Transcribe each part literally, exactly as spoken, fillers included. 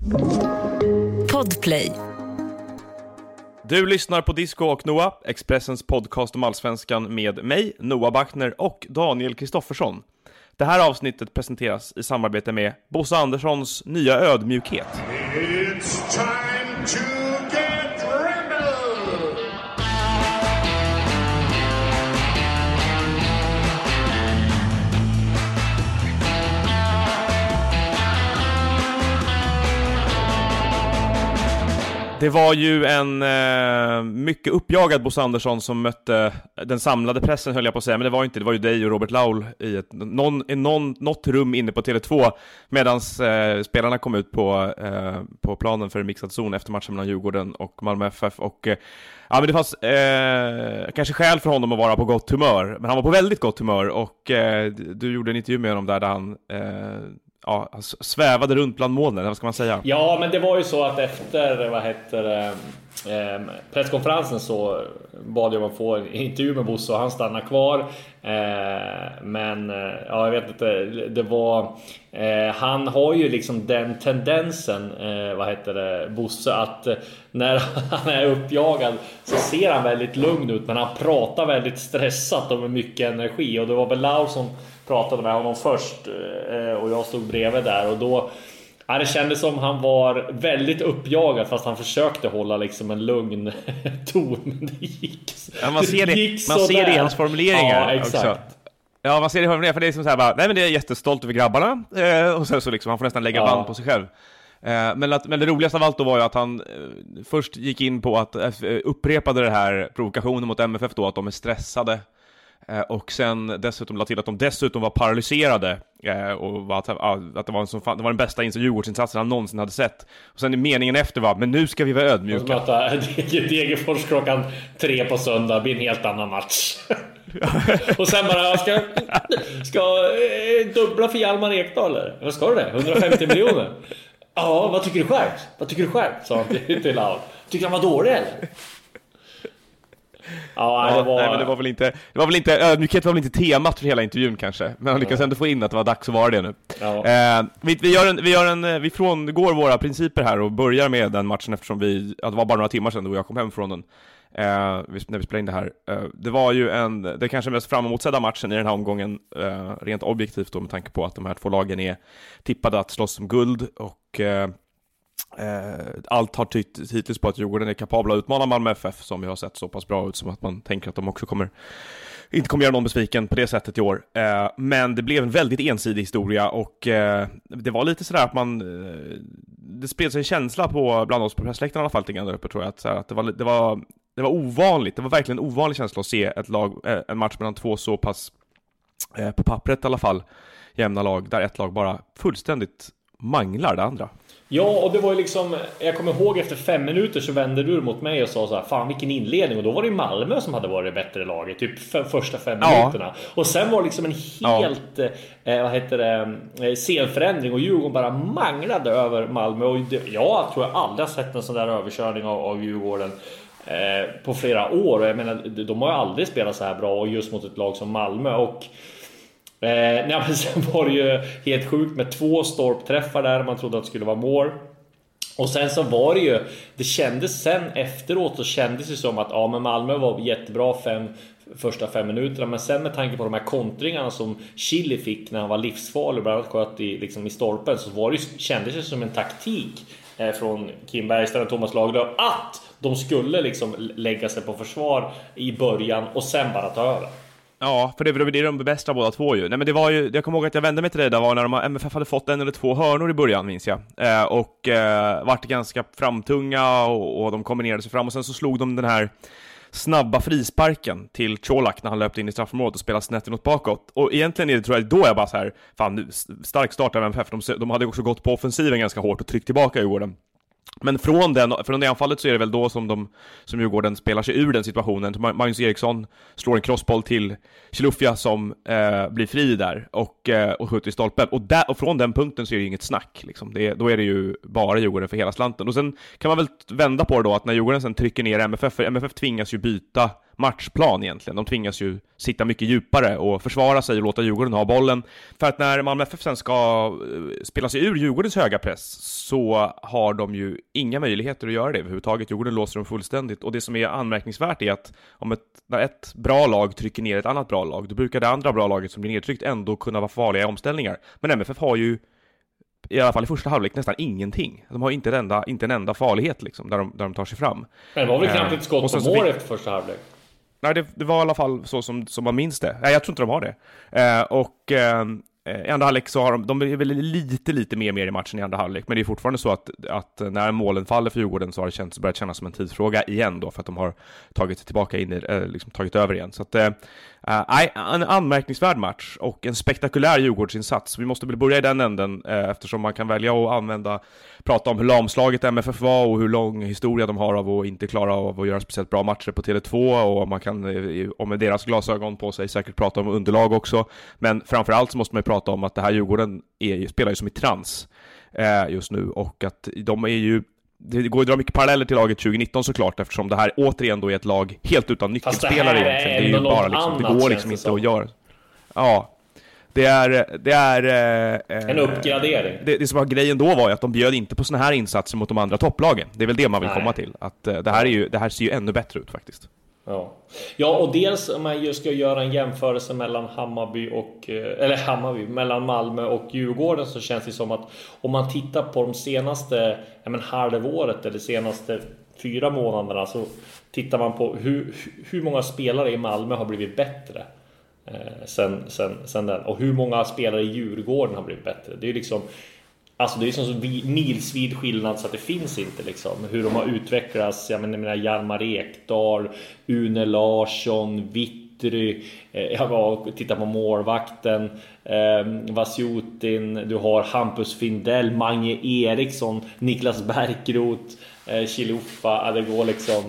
Podplay. Du lyssnar på Disco och Noah, Expressens podcast om allsvenskan med mig, Noah Bachner och Daniel Kristoffersson. Det här avsnittet presenteras i samarbete med Bosse Anderssons nya ödmjukhet. It's time to get rebel! Det var ju en eh, mycket uppjagad Bosse Andersson som mötte den samlade pressen, höll jag på att säga. Men det var inte, det var ju dig och Robert Laul i ett, någon, i någon, något rum inne på Tele två medan eh, spelarna kom ut på, eh, på planen för mixad zon efter matchen mellan Djurgården och Malmö F F. Och eh, ja, men det fanns eh, kanske skäl för honom att vara på gott humör. Men han var på väldigt gott humör och eh, du gjorde en intervju med honom där, där han... Eh, Ja, han svävade runt bland molnen, vad ska man säga? Ja, men det var ju så att efter, vad heter det, eh, presskonferensen så bad jag om att få en intervju med Bosse och han stannar kvar. Eh, men, ja, jag vet inte, det var... Eh, han har ju liksom den tendensen, eh, vad heter det, Bosse, att eh, när han är uppjagad så ser han väldigt lugn ut, men han pratar väldigt stressat och med mycket energi. Och det var väl Laur som pratade med honom först eh, och jag stod bredvid där och då ja, det kändes som han var väldigt uppjagad fast han försökte hålla liksom en lugn ton, men det gick, ja, man ser det, gick man ser det i hans formuleringar. Ja, exakt. Också. Ja, man ser det i formuleringar, för det är som så här bara, nej men det är jättestolt över grabbarna eh, och sen så liksom han får nästan lägga ja. band på sig själv. Eh, men, att, men det roligaste av allt då var ju att han eh, först gick in på att eh, upprepade det här provokationen mot M F F då, att de är stressade. Och sen dessutom la till att de dessutom var paralyserade och var att, att det, var en som fan, det var den bästa Djurgårdsinsatsen han någonsin hade sett. Och sen i meningen efter var, men nu ska vi vara ödmjuka. Degerfors klockan tre på söndag blir en helt annan match. Och sen bara, ska, ska eh, dubbla för Hjalmar Ekdal eller? Vad ska du det? hundrafemtio miljoner? Ja, vad tycker du själv? Vad tycker du själv? Sa han till, till Laur. Tycker han var dålig eller? Ja, ja, det var... nej, men det var väl inte, det var väl inte, ödmjukhet var väl inte temat för hela intervjun kanske, men han lyckades ändå få in att det var dags att vara det nu. Ja. Eh, vi, vi gör en, vi gör en, vi frångår våra principer här och börjar med den matchen eftersom vi, ja, det var bara några timmar sedan då jag kom hem från den. Eh, när vi spelade in det här. Eh, det var ju en, det kanske mest fram emotsedda matchen i den här omgången, eh, rent objektivt då, med tanke på att de här två lagen är tippade att slåss om guld och eh, Eh, allt har tytt hittills på att Djurgården är kapabla att utmana Malmö F F, som vi har sett så pass bra ut som att man tänker att de också kommer inte kommer göra någon besviken på det sättet i år. Eh, men det blev en väldigt ensidig historia och eh, det var lite sådär att man eh, det spred sig en känsla på bland oss på pressläktaren i alla fall där uppe, tror jag, att, så här, att det, var, det, var, det var ovanligt, det var verkligen en ovanlig känsla att se ett lag, eh, en match mellan två så pass eh, på pappret i alla fall jämna lag, där ett lag bara fullständigt manglar det andra. Ja, och det var ju liksom, jag kommer ihåg efter fem minuter så vände du mot mig och sa så här, fan vilken inledning, och då var det ju Malmö som hade varit det bättre laget typ för första fem ja. minuterna. Och sen var det liksom en helt ja. eh, vad heter det, scenförändring och Djurgården bara manglade över Malmö, och det, jag tror jag aldrig har sett en sån där överkörning av, av Djurgården eh, på flera år, och jag menar, de har ju aldrig spelat så här bra, och just mot ett lag som Malmö. Och Eh, nej, men sen var det ju helt sjukt med två stolpträffar där man trodde att det skulle vara mål. Och sen så var det ju, det kändes sen efteråt så kändes det som att ja, men Malmö var jättebra fem, första fem minuterna, men sen med tanke på de här kontringarna som Chile fick när han var livsfarlig, bland annat sköt i, liksom i stolpen, så var det, kändes det som en taktik eh, från Kim Bergström och Thomas Lagerlöf att de skulle liksom lägga sig på försvar i början och sen bara ta över. Ja, för det var det de bästa båda två ju. Nej, men det var ju, jag kommer ihåg att jag vände mig till det där var när de, M F F hade fått en eller två hörnor i början, minns jag. Eh, och eh, vart ganska framtunga och, och de kombinerade sig fram, och sen så slog de den här snabba frisparken till Colak när han löpte in i straffområdet och spelade snett inåt bakåt. Och egentligen är det, tror jag, då jag bara så här, fan nu, stark start av M F F. De, de hade också gått på offensiven ganska hårt och tryckt tillbaka i Djurgården. Men från, den, från det anfallet så är det väl då som, de, som Djurgården spelar sig ur den situationen. Magnus Eriksson slår en crossboll till Chilufya som eh, blir fri där och, eh, och skjuter i stolpen. Och, där, och från den punkten så är det inget snack. Liksom. Det, då är det ju bara Djurgården för hela slanten. Och sen kan man väl vända på det då, att när Djurgården sen trycker ner M F F, för M F F tvingas ju byta matchplan egentligen. De tvingas ju sitta mycket djupare och försvara sig och låta Djurgården ha bollen. För att när Malmö F F sen ska spela sig ur Djurgårdens höga press så har de ju inga möjligheter att göra det överhuvudtaget. Djurgården låser dem fullständigt. Och det som är anmärkningsvärt är att om ett, när ett bra lag trycker ner ett annat bra lag, då brukar det andra bra laget som blir nedtryckt ändå kunna vara farliga i omställningar. Men M F F har ju i alla fall i första halvlek nästan ingenting. De har inte en enda, inte en enda farlighet liksom, där, de, där de tar sig fram. Men det var väl knappt ett skott på mål efter första halvlek? Nej, det, det var i alla fall så som, som man minns det. Nej, jag tror inte de har det. Eh, och eh, i andra halvlek så har de, de är väl lite, lite mer, mer i matchen i andra halvlek. Men det är fortfarande så att, att när målen faller för Djurgården så har det känts, börjat kännas som en tidsfråga igen då. För att de har tagit sig tillbaka in i, eh, liksom tagit över igen. Så att, eh, Nej, en anmärkningsvärd match och en spektakulär Djurgårdsinsats. Vi måste väl börja i den änden eh, eftersom man kan välja att använda, prata om hur lamslaget M F F var och hur lång historia de har av att inte klara av att göra speciellt bra matcher på Tele två, och man kan, och med deras glasögon på sig, säkert prata om underlag också. Men framförallt så måste man ju prata om att det här Djurgården är, spelar ju som i trans eh, just nu, och att de är ju, det går ju att dra mycket paralleller till laget tjugonitton såklart, eftersom det här återigen då är ett lag helt utan nyckelspelare egentligen. Det är ju bara liksom, det går liksom inte att göra. Ja, det är, det är eh, en uppgradering. Det, det som var grejen då var ju att de bjöd inte på såna här insatser mot de andra topplagen. Det är väl det man vill Nej. komma till. Att eh, det här är ju, det här ser ju ännu bättre ut faktiskt. Ja. Ja, och dels om man just ska göra en jämförelse mellan Hammarby och eller Hammarby mellan Malmö och Djurgården, så känns det som att om man tittar på de senaste ja, men halvåret eller senaste fyra månaderna, så tittar man på hur, hur många spelare i Malmö har blivit bättre eh, sen, sen, sen den, och hur många spelare i Djurgården har blivit bättre. Det är ju liksom, alltså det är som så milsvid skillnad så att det finns inte liksom hur de har utvecklats. Jag menar, jag menar Hjalmar Ekdal, Une Larsson, Vittry, eh, jag var titta på målvakten, eh, Vasjutin, du har Hampus Findell, Mange Eriksson, Niklas Bärkroth, eh, Chiluffa, det går liksom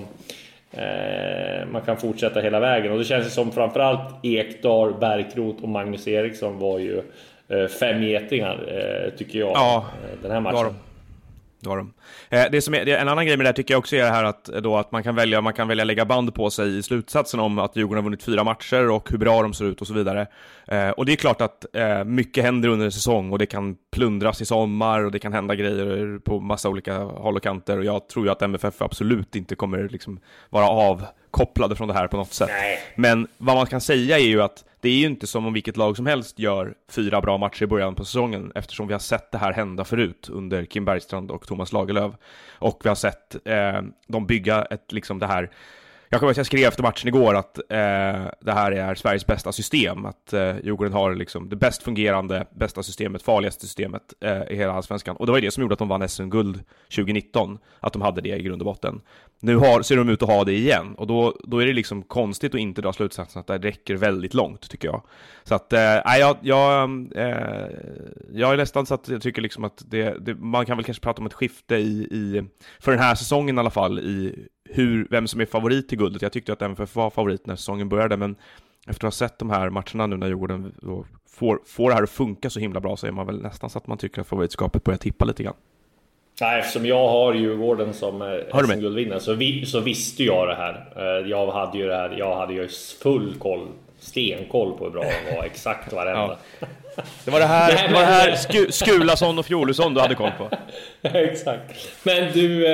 eh, man kan fortsätta hela vägen, och det känns som framförallt Ekdal, Bärkroth och Magnus Eriksson var ju fem getingar tycker jag, ja, den här matchen. Var de. Det var de. Det som är, en annan grej med det här tycker jag också är det här att, då, att man kan välja man kan välja lägga band på sig i slutsatsen om att Djurgården har vunnit fyra matcher och hur bra de ser ut och så vidare. Och det är klart att mycket händer under en säsong, och det kan plundras i sommar och det kan hända grejer på massa olika håll och kanter, och jag tror ju att M F F absolut inte kommer liksom vara avkopplade från det här på något sätt. Nej. Men vad man kan säga är ju att det är ju inte som om vilket lag som helst gör fyra bra matcher i början på säsongen, eftersom vi har sett det här hända förut under Kim Bergstrand och Thomas Lagerlöf. Och vi har sett eh, de bygga ett, liksom det här. Jag kommer att jag skrev efter matchen igår att eh, det här är Sveriges bästa system. Att eh, Djurgården har liksom det bäst fungerande, bästa systemet, farligaste systemet eh, i hela allsvenskan. Och det var det som gjorde att de vann S M-guld tjugonitton. Att de hade det i grund och botten. Nu har, ser de ut att ha det igen. Och då, då är det liksom konstigt att inte dra slutsatsen att det räcker väldigt långt, tycker jag. Så att, eh, jag, jag, eh, jag är nästan så att jag tycker liksom att det, det, man kan väl kanske prata om ett skifte i, i, för den här säsongen i alla fall, i hur, vem som är favorit till guldet. Jag tyckte att M F F var favorit när säsongen började, men efter att ha sett de här matcherna nu när Djurgården får, får det här att funka så himla bra, så är man väl nästan så att man tycker att favoritskapet börjar tippa lite grann. Nej, eftersom jag har Djurgården som S M-guldvinnare så, vi, så visste jag det här. Jag hade ju det här, jag hade ju full koll, stenkoll på hur bra det var, exakt varenda. Ja. Det var det här, Nej, det var det här Sku, Skulason och Fjolusson du hade koll på. Exakt. Men du...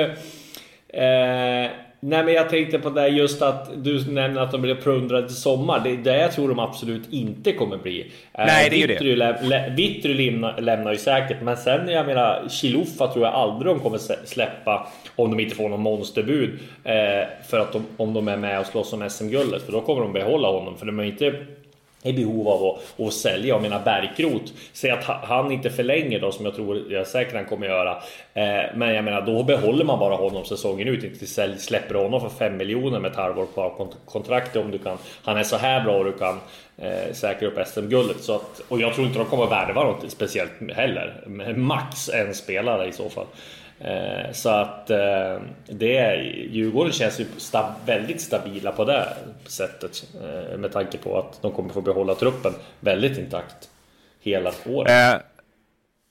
Eh, nej, men jag tänkte på det just att du nämnde att de blev plundrade till sommar. Det är det jag tror de absolut inte kommer bli. Nej, det är ju Vittry, det. Lä, Vittry lämnar, lämnar ju säkert. Men sen, jag menar, Chiluffa tror jag aldrig de kommer släppa om de inte får någon monsterbud. Eh, för att de, om de är med och slåss om S M-guldet. För då kommer de behålla honom. För de är inte i behov av att, att sälja. Jag menar Bärkroth, säg att han inte förlänger då, som jag tror jag säkert han kommer göra, eh, men jag menar då behåller man bara honom säsongen ut, inte sälj, släpper honom för fem miljoner med ett halvår på kontrakt om du kan, han är så här bra och du kan eh, säkra upp S M-guldet, så att, och jag tror inte de kommer värva något speciellt heller, max en spelare i så fall. Eh, så att eh, det är, Djurgården känns ju stab, väldigt stabila på det sättet, eh, med tanke på att de kommer få behålla truppen väldigt intakt hela året. Eh,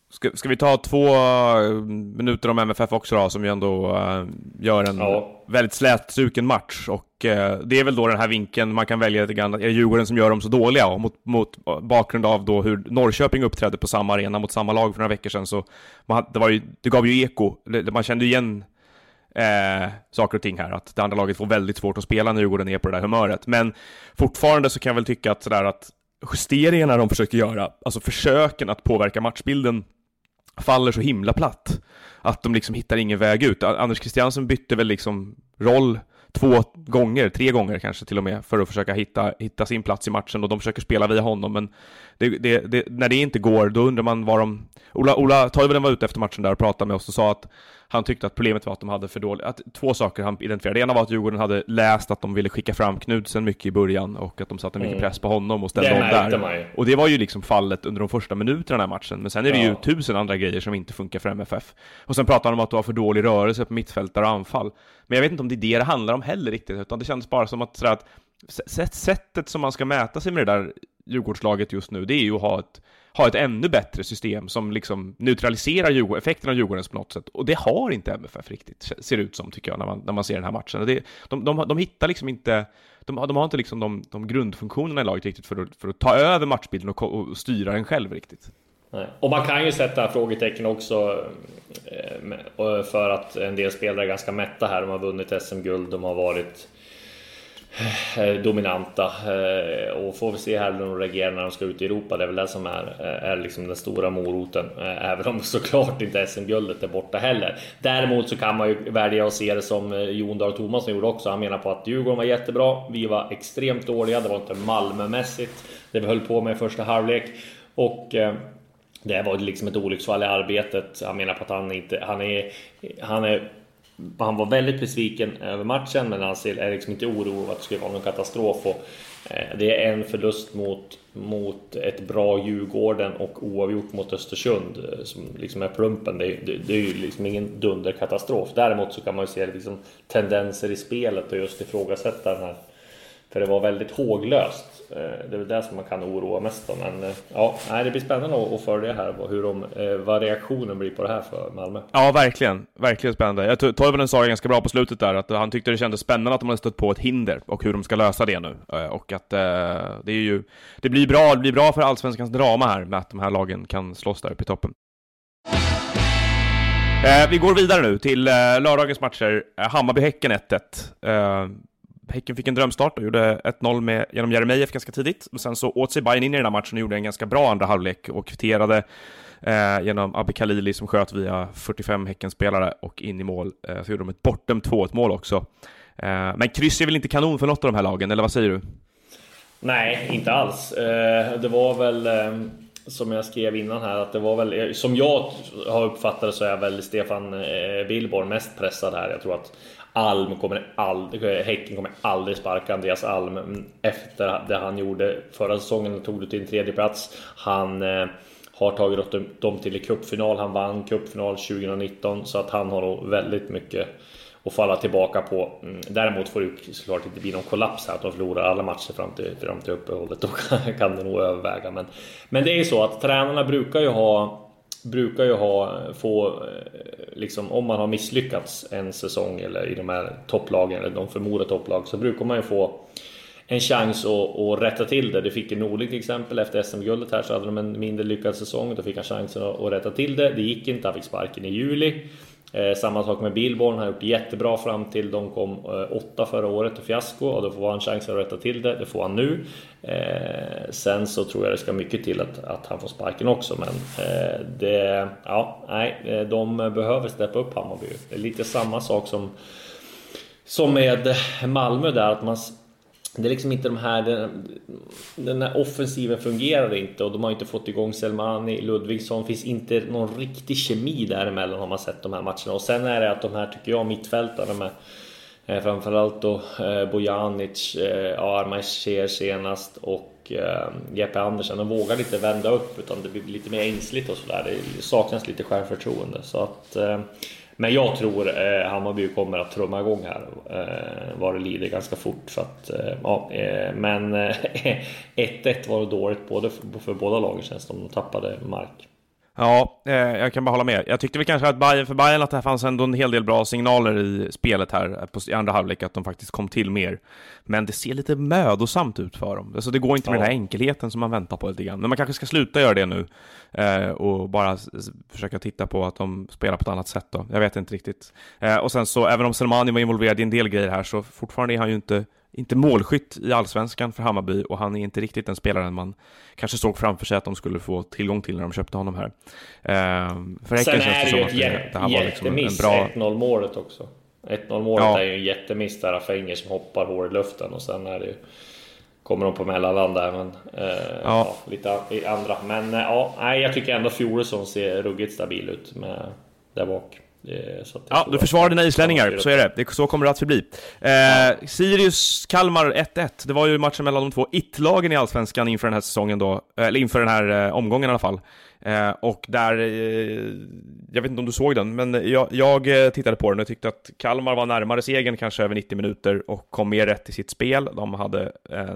Ska, ska vi ta två minuter om M F F också då, som ju ändå uh, gör en ja. väldigt slätstruken match. Och uh, det är väl då den här vinkeln man kan välja lite grann. Är Djurgården som gör dem så dåliga? Och mot, mot bakgrund av då hur Norrköping uppträdde på samma arena mot samma lag för några veckor sedan, så man, det, var ju, det gav ju eko. Man kände ju igen eh, saker och ting här. Att det andra laget får väldigt svårt att spela när Djurgården är på det där humöret. Men fortfarande så kan jag väl tycka att, sådär, att justeringarna de försöker göra, alltså försöken att påverka matchbilden, faller så himla platt att de liksom hittar ingen väg ut. Anders Christiansen bytte väl liksom roll två gånger, tre gånger kanske till och med, för att försöka hitta, hitta sin plats i matchen, och de försöker spela via honom, men det, det, det, när det inte går, då undrar man vad de... Ola, Ola Toivonen var ute efter matchen där och pratade med oss och sa att han tyckte att problemet var att de hade för dåligt, att två saker han identifierade. Det ena var att Djurgården hade läst att de ville skicka fram Knudsen mycket i början, och att de satte mycket mm. press på honom och ställde om där. Man. Och det var ju liksom fallet under de första minuterna i den här matchen. Men sen är det ja. ju tusen andra grejer som inte funkar för M F F. Och sen pratade de om att det var för dålig rörelse på mittfältare och anfall. Men jag vet inte om det är det det handlar om heller riktigt, utan det känns bara som att, sådär, att sättet som man ska mäta sig med det där Djurgårdslaget just nu, det är ju att ha ett ha ett ännu bättre system som liksom neutraliserar Djurgården, effekten av Djurgårdens på något sätt. Och det har inte M F F riktigt, ser ut som, tycker jag, när man, när man ser den här matchen. Det, de, de, de hittar liksom inte, de, de har inte liksom de, de grundfunktionerna i laget riktigt för att, för att ta över matchbilden och, och styra den själv riktigt. Nej. Och man kan ju sätta frågetecken också för att en del spelare är ganska mätta här. De har vunnit S M-guld, de har varit dominanta, och får vi se här när de reagerar när de ska ut i Europa. Det är väl det som är, är liksom den stora moroten, även om såklart inte S M-guldet är borta heller. Däremot så kan man ju välja att se det som Jon Dahl Tomasson gjorde också. Han menar på att Djurgården var jättebra, vi var extremt dåliga, det var inte Malmömässigt det vi höll på med i första halvlek, och det var liksom ett olycksfall i arbetet. Han menar på att han inte, han är, han är Han var väldigt besviken över matchen, men han är liksom inte orolig att det skulle vara någon katastrof. Och det är en förlust mot, mot ett bra Djurgården och oavgjort mot Östersund som liksom är plumpen. Det, det, det är ju liksom ingen dunderkatastrof. Däremot så kan man ju se liksom tendenser i spelet och just ifrågasätta den här. För det var väldigt håglöst. Det är väl det som man kan oroa mest om. Men ja, det blir spännande att följa här hur de, vad reaktionen blir på det här för Malmö. Ja, verkligen. Verkligen spännande. Jag tror Toivonen sa ganska bra på slutet där att han tyckte det kändes spännande att de hade stött på ett hinder och hur de ska lösa det nu. Och att det är ju det blir bra, det blir bra för allsvenskans drama här med att de här lagen kan slåss där uppe i toppen. Vi går vidare nu till lördagens matcher. Hammarby-Häcken ett ett. Häcken fick en drömstart och gjorde ett noll med, genom Jeremejeff ganska tidigt. Men sen så åt sig Bayern in i den här matchen och gjorde en ganska bra andra halvlek och kvitterade eh, genom Abbe Khalili som sköt via fyrtiofem Häckenspelare och in i mål. Eh, så gjorde de ett bortdömt två ett mål också. Eh, men kryss är väl inte kanon för något av de här lagen, eller vad säger du? Nej, inte alls. Eh, det var väl... Eh... som jag skrev innan här, att det var väl, som jag har uppfattat så är väl Stefan Billborn mest pressad här. Jag tror att Alm kommer aldrig, Häcken kommer aldrig sparka Andreas Alm efter det han gjorde förra säsongen. Tog det till en tredje plats. Han eh, har tagit dem till en cupfinal. Han vann cupfinal tjugonitton, så att han har nog väldigt mycket att falla tillbaka på. Däremot får det såklart inte bli någon kollaps här att de förlorar alla matcher fram till, fram till uppehållet. Då kan det nog överväga. Men, men det är ju så att tränarna brukar ju ha brukar ju ha få liksom, om man har misslyckats en säsong eller i de här topplagen eller de förmodade topplag, så brukar man ju få en chans att, att rätta till det. Det fick en Norling till exempel efter S M-guldet här, så hade de en mindre lyckad säsong. Då fick han chansen att, att rätta till det. Det gick inte, han fick sparken i juli. Eh, samma sak med Billborn, han har gjort jättebra fram till de kom eh, åtta förra året och fiasko, och då får han chansen att rätta till det. Det får han nu. Eh, sen så tror jag det ska mycket till att, att han får sparken också, men eh, det, ja, nej, de behöver steppa upp Hammarby. Det är lite samma sak som som med Malmö där, att man, det är liksom inte de här, den, den här offensiven fungerar inte, och de har inte fått igång Selmani, Ludvigsson, finns inte någon riktig kemi däremellan, har man sett de här matcherna. Och sen är det att de här, tycker jag, mittfältarna med eh, framförallt då eh, Bojanic, eh, Armaicher senast och eh, Jeppe Andersen, de vågar inte vända upp, utan det blir lite mer ängsligt och sådär. Det saknas lite självförtroende, så att eh, men jag tror eh, Hammarby kommer att trumma igång här eh, var det lider ganska fort, så att, eh, ja, eh, men ett ett var det dåligt både för, för båda lagen, känns som de tappade mark. Ja, eh, jag kan bara hålla med. Jag tyckte väl kanske att Bayern, för Bayern att det fanns ändå en hel del bra signaler i spelet här på, i andra halvlek, att de faktiskt kom till mer. Men det ser lite mödosamt ut för dem. Alltså det går inte med ja. den här enkelheten som man väntar på lite grann. Men man kanske ska sluta göra det nu eh, och bara s- försöka titta på att de spelar på ett annat sätt då. Jag vet inte riktigt. Eh, och sen så, även om Selmani var involverad i en del grejer här, så fortfarande är han ju inte inte målskytt i Allsvenskan för Hammarby, och han är inte riktigt den spelaren man kanske såg framför sig att de skulle få tillgång till när de köpte honom här. Ehm, för Sen Häcken är det ju ett det, jä- det här var liksom jättemiss, en bra... ett noll målet också. ett noll målet ja. är ju en jättemiss där, Fänger som hoppar hår i luften, och sen är det ju, kommer de på mellanland där, men eh, ja. Ja, lite i andra. Men eh, ja, nej, jag tycker ändå Fjolesson ser ruggigt stabil ut med där bak. Det, så ja, du försvarar dina islänningar, så är det. det. Så kommer det att förbli. Eh, ja. Sirius Kalmar ett ett. Det var ju matchen mellan de två it-lagen i Allsvenskan inför den här säsongen då, eller inför den här eh, omgången i alla fall. Eh, och där, eh, jag vet inte om du såg den, men jag, jag tittade på den och tyckte att Kalmar var närmare segern kanske över nittio minuter och kom mer rätt i sitt spel. De hade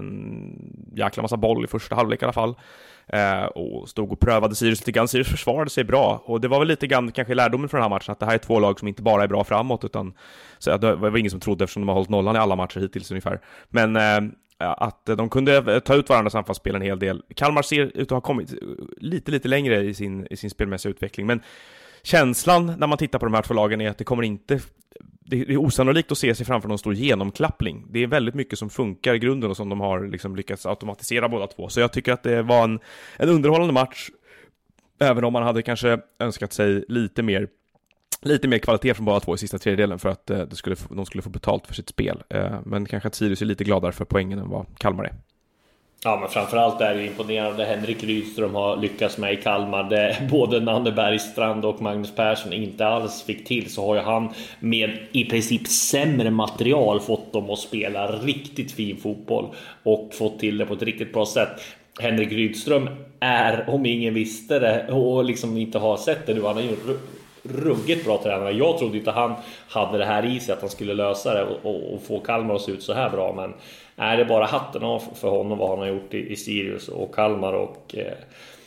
en jäkla massa boll i första halvlek i alla fall. Eh, och stod och prövade Sirius lite grann. Sirius försvarade sig bra, och det var väl lite grann kanske lärdomen från den här matchen, att det här är två lag som inte bara är bra framåt, utan så det var ingen som trodde, eftersom de har hållit nollan i alla matcher hittills ungefär. Men eh, att de kunde ta ut varandras anfallsspel en hel del. Kalmar ser ut att ha kommit lite lite längre i sin, i sin spelmässiga utveckling, men känslan när man tittar på de här två lagen är att det kommer inte, det är osannolikt att se sig framför någon stor genomklappning. Det är väldigt mycket som funkar i grunden och som de har liksom lyckats automatisera båda två. Så jag tycker att det var en, en underhållande match, även om man hade kanske önskat sig lite mer lite mer kvalitet från båda två i sista tredjedelen för att eh, det skulle få, de skulle få betalt för sitt spel. Eh, men kanske att Sirius är lite gladare för poängen än vad Kalmar är. Ja, men framförallt är det imponerande Henrik Rydström har lyckats med i Kalmar. Det både Nanne Bergstrand och Magnus Persson inte alls fick till, så har ju han med i princip sämre material fått dem att spela riktigt fin fotboll och fått till det på ett riktigt bra sätt. Henrik Rydström är, om ingen visste det och liksom inte har sett det nu, han är ju ruggigt bra tränare. Jag trodde inte han hade det här i sig, att han skulle lösa det och, och, och få Kalmar att se ut så här bra, men är det bara hatten av för honom vad han har gjort i, i Sirius och Kalmar, och eh,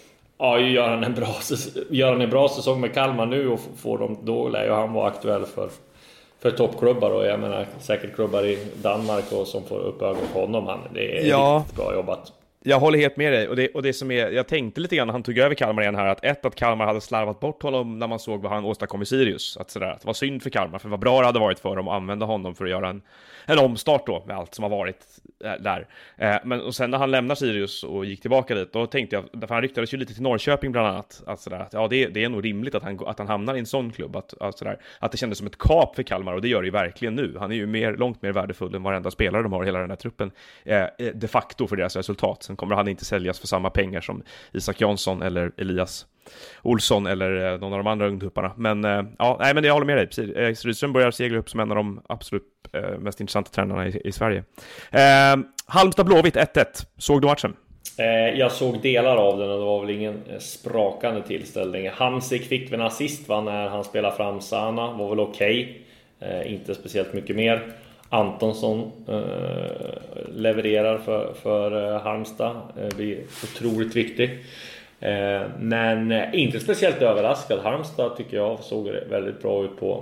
ja, gör han en bra gör han en bra säsong med Kalmar nu och får dem, då lär ju han vara aktuell för för toppklubbar, och jag menar säkert klubbar i Danmark och som får upp ögon på honom. Han, det är ja. riktigt bra jobbat. Jag håller helt med dig, och det, och det som är, jag tänkte lite grann när han tog över Kalmar igen här, att ett, att Kalmar hade slarvat bort honom när man såg vad han åstadkom i Sirius, att, sådär, att det var synd för Kalmar, för vad bra det hade varit för dem att använda honom för att göra en, en omstart då med allt som har varit där. Eh, men och sen när han lämnar Sirius och gick tillbaka dit, då tänkte jag, för han ryktades ju lite till Norrköping bland annat, att, sådär, att ja, det, det är nog rimligt att han, att han hamnar i en sån klubb, att, att, sådär, att det kändes som ett kap för Kalmar, och det gör det ju verkligen nu. Han är ju mer, långt mer värdefull än varenda spelare de har i hela den här truppen, eh, de facto för deras resultat. Sen kommer han inte säljas för samma pengar som Isak Jansson eller Elias Olsson eller eh, någon av de andra ungdomarna. Men eh, ja, nej, men jag håller med dig. Eh, Rydström börjar segla upp som en av de absolut eh, mest intressanta tränarna i, i Sverige. Eh, Halmstad Blåvitt ett ett. Såg du matchen? Eh, jag såg delar av den och det var väl ingen sprakande tillställning. Hamsik fick väl en assist, va, när han spelade fram Sana. Var väl okej. Okay. Eh, inte speciellt mycket mer. Antonsson eh, levererar för, för eh, Halmstad. Eh, blir otroligt viktig. Eh, men eh, inte speciellt överraskad. Halmstad tycker jag såg väldigt bra ut på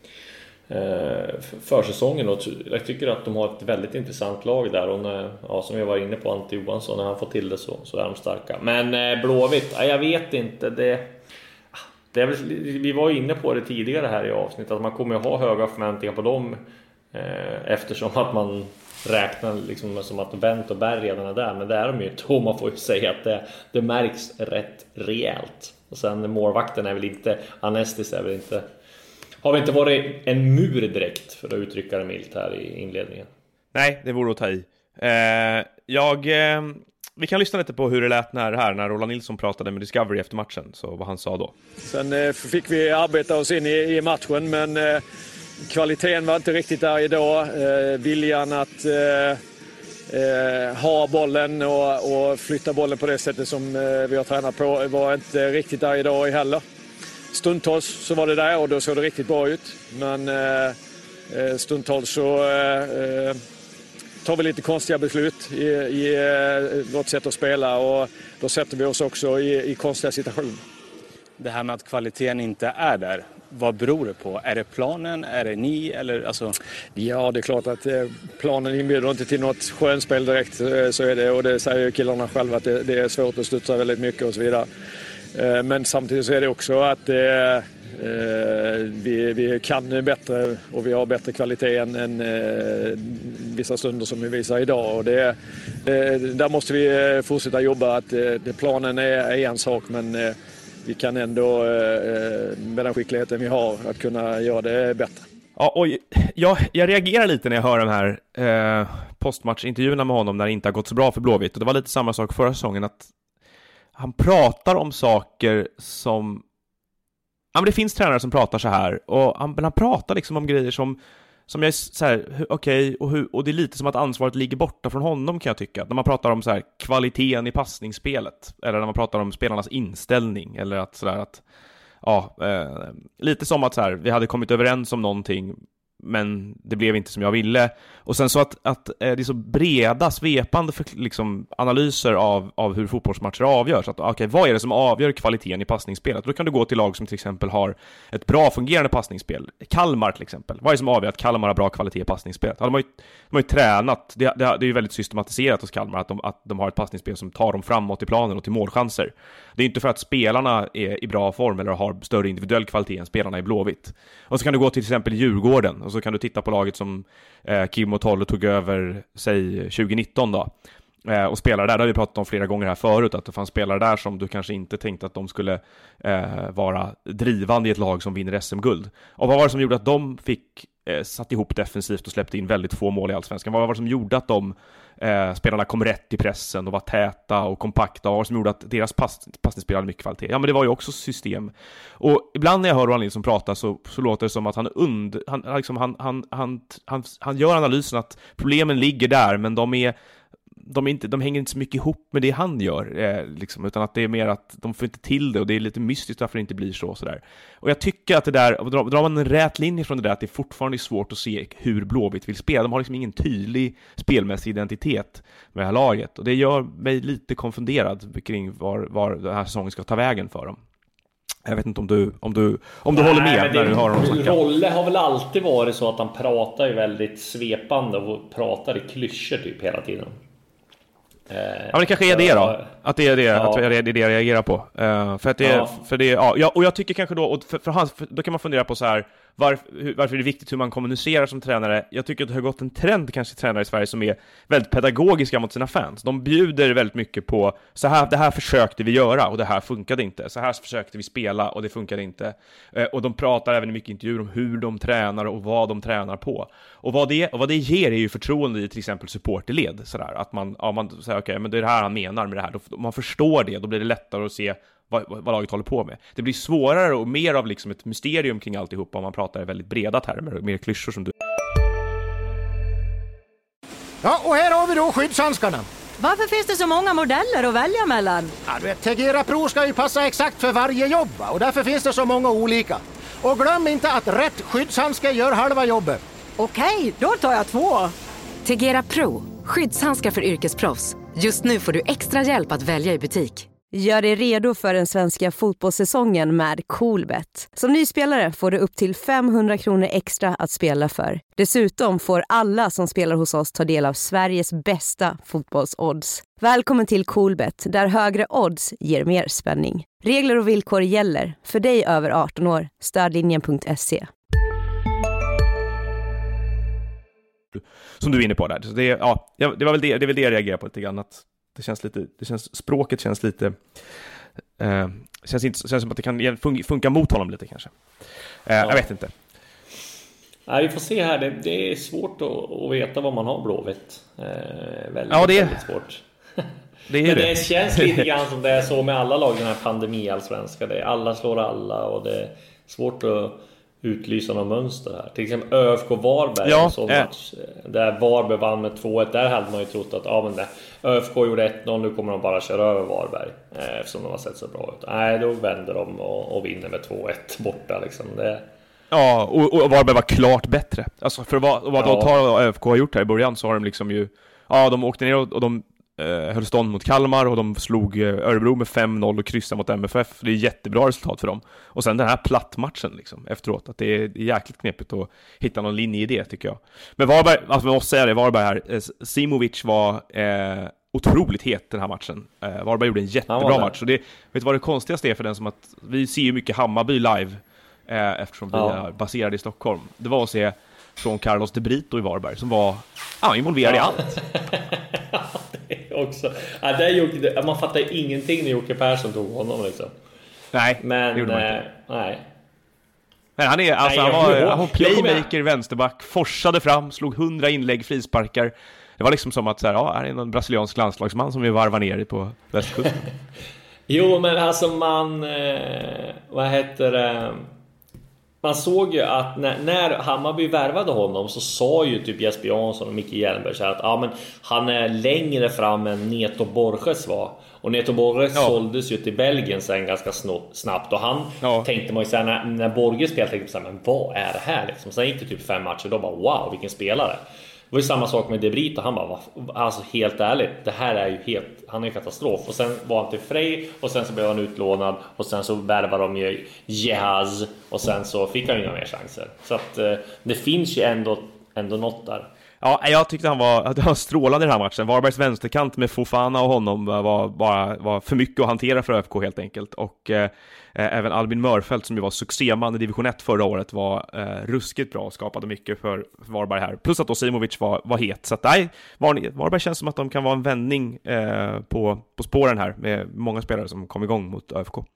eh, försäsongen, och jag tycker att de har ett väldigt intressant lag där, och när, ja, som jag var inne på, Ante Johansson, när han får till det så, så är de starka. Men eh, Blåvitt, ja, jag vet inte, det, det är väl, vi var ju inne på det tidigare här i avsnittet, att man kommer att ha höga förväntningar på dem, eh, eftersom att man räknar liksom som att Bent och Berg redan är där, men det är de ju inte, man får ju säga att det, det märks rätt rejält. Och sen målvakten är väl inte, Anestis är väl inte, har väl inte varit en mur direkt, för att uttrycka det milt här i inledningen. Nej, det vore att ta i. Eh, jag, eh, vi kan lyssna lite på hur det lät när, här, när Roland Nilsson pratade med Discovery efter matchen, så vad han sa då. Sen eh, fick vi arbeta oss in i, i matchen, men eh, kvaliteten var inte riktigt där idag. Eh, viljan att eh, eh, ha bollen och, och flytta bollen på det sättet som eh, vi har tränat på var inte riktigt där idag heller. Stundtals så var det där och då såg det riktigt bra ut. Men eh, stundtals så eh, tar vi lite konstiga beslut i, i eh, vårt sätt att spela, och då sätter vi oss också i, i konstiga situationer. det här med att kvaliteten inte är där. Vad beror det på? Är det planen? Är det ni? Eller, alltså... Ja, det är klart att eh, planen inbjuder inte till något skönspel direkt. Eh, så är det, och det säger ju killarna själva att det, det är svårt att studsa väldigt mycket och så vidare. Eh, men samtidigt så är det också att eh, eh, vi, vi kan bättre och vi har bättre kvalitet än, än eh, vissa stunder som vi visar idag. Och det, eh, där måste vi fortsätta jobba. Att, eh, det, planen är, är en sak, men eh, vi kan ändå eh, med den skickligheten vi har att kunna göra det bättre. Ja, och jag, jag reagerar lite när jag hör de här eh, postmatchintervjuerna med honom när det inte har gått så bra för Blåvitt. Och det var lite samma sak förra säsongen, att han pratar om saker som... Ja, men det finns tränare som pratar så här. Och han, men han pratar liksom om grejer som, som jag är så här, okej, okay, och, och det är lite som att ansvaret ligger borta från honom, kan jag tycka. När man pratar om så här, kvaliteten i passningsspelet. Eller när man pratar om spelarnas inställning. Eller att sådär att... Ja, eh, lite som att så här, vi hade kommit överens om någonting, men det blev inte som jag ville. Och sen så att, att eh, det är så breda, svepande för, liksom, analyser av, av hur fotbollsmatcher avgörs. Att, okay, vad är det som avgör kvaliteten i passningsspelet? Då kan du gå till lag som till exempel har ett bra fungerande passningsspel. Kalmar till exempel. Vad är det som avgör att Kalmar har bra kvalitet i passningsspelet? Ja, de, har ju, de har ju tränat. Det, det, det är ju väldigt systematiserat hos Kalmar att de, att de har ett passningsspel som tar dem framåt i planen och till målchanser. Det är inte för att spelarna är i bra form eller har större individuell kvalitet än spelarna i Blåvitt. Och så kan du gå till till exempel Djurgården och så kan du titta på laget som eh, Kim och Tolle tog över, säg tjugonitton då, eh, och spelare där, det har vi pratat om flera gånger här förut, att det fanns spelare där som du kanske inte tänkte att de skulle eh, vara drivande i ett lag som vinner S M-guld. Och vad var det som gjorde att de fick eh, satt ihop defensivt och släppte in väldigt få mål i Allsvenskan? Vad var det som gjorde att de eh, spelarna kom rätt i pressen och var täta och kompakta, och vad var det som gjorde att deras pass, passningsspel hade mycket kvalitet? Ja, men det var ju också system. Och ibland när jag hör Roland Nilsson prata så, så låter det som att han, und, han, liksom, han, han, han, han, han gör analysen att problemen ligger där, men de är De, är inte, de hänger inte så mycket ihop med det han gör, eh, liksom, utan att det är mer att de får inte till det, och det är lite mystiskt varför det inte blir så. Sådär. Och jag tycker att det där, drar, drar man en rät linje från det där, att det är fortfarande svårt att se hur Blåvitt vill spela. De har liksom ingen tydlig spelmässig identitet med det här laget, och det gör mig lite konfunderad kring var, var den här säsongen ska ta vägen för dem. Jag vet inte om du, om du, om du Nej, håller med när du hör dem snacka. Rolle har väl alltid varit så att han pratar ju väldigt svepande och pratar i klyschor typ hela tiden. Ja, men det kanske är det då. Att det är det, ja. Att det är det jag reagerar på. Uh, för att det, ja. för det ja, och jag tycker kanske då, och för, för hans, för, då kan man fundera på så här, varför, varför är det viktigt hur man kommunicerar som tränare. Jag tycker att det har gått en trend kanske tränare i Sverige som är väldigt pedagogiska mot sina fans. De bjuder väldigt mycket på så här, det här försökte vi göra och det här funkade inte. Så här försökte vi spela och det funkade inte. Uh, och de pratar även i mycket intervjuer om hur de tränar och vad de tränar på. Och vad det, och vad det ger är ju förtroende i till exempel supporterled. Sådär, att man, ja, man säger okej, okay, men det är det här han menar med det här. Då, om man förstår det, då blir det lättare att se vad, vad laget håller på med. Det blir svårare och mer av liksom ett mysterium kring alltihop om man pratar i väldigt breda termer och mer klyschor som du. Ja, och här har vi då skyddshandskarna. Varför finns det så många modeller att välja mellan? Ja, du vet, Tegera Pro ska ju passa exakt för varje jobb, och därför finns det så många olika. Och glöm inte att rätt skyddshandske gör halva jobbet. Okej, då tar jag två. Tegera Pro, skyddshandskar för yrkesproffs. Just nu får du extra hjälp att välja i butik. Gör dig redo för den svenska fotbollssäsongen med Coolbet. Som ny spelare får du upp till femhundra kronor extra att spela för. Dessutom får alla som spelar hos oss ta del av Sveriges bästa fotbollsodds. Välkommen till Coolbet, där högre odds ger mer spänning. Regler och villkor gäller. För dig över arton år. Stödlinjen punkt se. Som du är inne på där. Så det, ja, det var väl det, det är väl det jag reagerar på lite grann. Att det känns lite, det känns, språket känns lite, eh, känns, inte, känns som att det kan funka mot honom lite kanske. Eh, ja. Jag vet inte. Nej, vi får se här. Det, det är svårt att, att veta vad man har Blåvitt. Eh, väldigt, ja, det är väldigt svårt. Det är Men det. det känns lite grann som det är så med alla lag i den här pandemi-allsvenska. Det är alla slår alla och det är svårt att utlysa någon mönster här. Till exempel ÖFK Varberg, ja, så äh. match, där Varberg vann med två ett. Där hade man ju trott att ja, men det, ÖFK gjorde ett noll, nu kommer de bara köra över Varberg, eh, eftersom de har sett så bra ut. Nej, då vänder de och, och vinner med två ett borta liksom. Det... Ja, och, och Varberg var klart bättre. Alltså för vad, vad ja. de tar ÖFK har gjort här i början, så har de liksom ju, ja, de åkte ner och, och de eh, höll stånd mot Kalmar och de slog eh, Örebro med fem noll och kryssade mot M F F. Det är jättebra resultat för dem. Och sen den här plattmatchen liksom, efteråt, att det är jäkligt knepigt att hitta någon linje i det, tycker jag. Men Varberg, alltså man måste säga det, Varberg här, eh, Simovic var eh, otroligt het den här matchen. Eh, Varberg gjorde en jättebra match. Och det, vet du vad det konstigaste är för den, som att vi ser ju mycket Hammarby live eh, eftersom vi ja. är baserade i Stockholm. Det var att se från Carlos de Brito i Varberg som var ja, involverad ja. i allt. Ja, det är också. Ja, det gjorde, man fattar ingenting när Jocke Persson tog honom liksom. Nej, men det gjorde man eh, inte. Nej. Men han är alltså nej, han, var, han var playmaker, vänsterback, forsade fram, slog hundra inlägg, frisparkar. Det var liksom som att så här, ja, här är någon brasiliansk landslagsman som vi varvar ner på västkusten. Jo, men alltså man eh, vad heter det? Man såg ju att när, när Hammarby värvade honom så sa ju typ Jesper Jansson och Micke Hjelmberg så här att ja, men han är längre fram än Neto Borges var. Och Neto Borges ja. såldes ju till Belgien sen ganska snabbt. Och han ja. tänkte man ju såhär, när, när Borges spelade tänkte man såhär, men vad är det här liksom? Sen gick det typ fem matcher och då bara wow, vilken spelare. Det var ju samma sak med De Brito. Han bara, alltså helt ärligt, det här är ju helt, han är ju katastrof. Och sen var han till Frej och sen så blev han utlånad. Och sen så värvade de ju Jehaz. Och sen så fick han ju inga mer chanser. Så att eh, det finns ju ändå, ändå något där. Ja, jag tyckte han var, han var strålande i den här matchen. Varbergs vänsterkant med Fofana och honom var, bara, var för mycket att hantera för Ö F K helt enkelt. Och eh, även Albin Mörfelt som ju var succéman i division ett förra året var eh, ruskigt bra och skapade mycket för, för Varberg här. Plus att Osimovic var, var het. Så att nej, Var, Varberg känns som att de kan vara en vändning eh, på, på spåren här med många spelare som kom igång mot Ö F K.